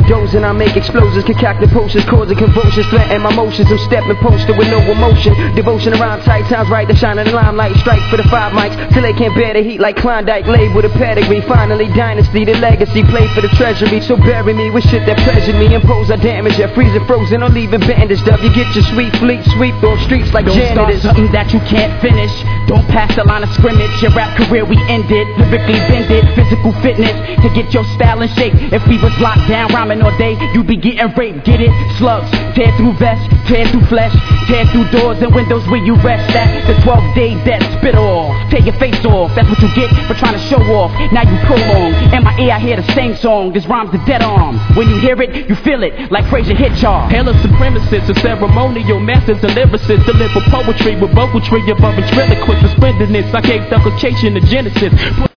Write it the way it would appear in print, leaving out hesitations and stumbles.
dozing, I make explosions, concocting potions, causing convulsions, threatening my motions. I'm stepping posted with no emotion. Devotion around tight, times right to shine in the limelight. Strike for the 5 mics till they can't bear the heat like Klondike. Label the pedigree, finally dynasty, the legacy. Play for the treasury, so bury me with shit that pressured me. Impose our damage, yeah, freezing frozen or leaving bandaged up. You get your sweet fleet sweep off streets like janitors. Don't start something that you can't finish. Don't pass the line of scrimmage. Your rap career we ended, lyrically bended. Physical fitness to get your style in shape. If we was locked down rhyming all day, you'd be getting raped. Get it? Slugs tear through vests, tear through flesh, tear through doors and windows where you rest at. The 12-day death spit off, tear your face off. That's what you get for trying to show off. Now you prolong. In my ear I hear the same song. This rhyme's the dead arms. When you hear it, you feel it like Frazier Hitchcock. Hail of supremacists, a ceremonial masters and lyricists. Deliver poetry with vocalry above ventriloquist. Suspendedness, I gave duplication to Genesis.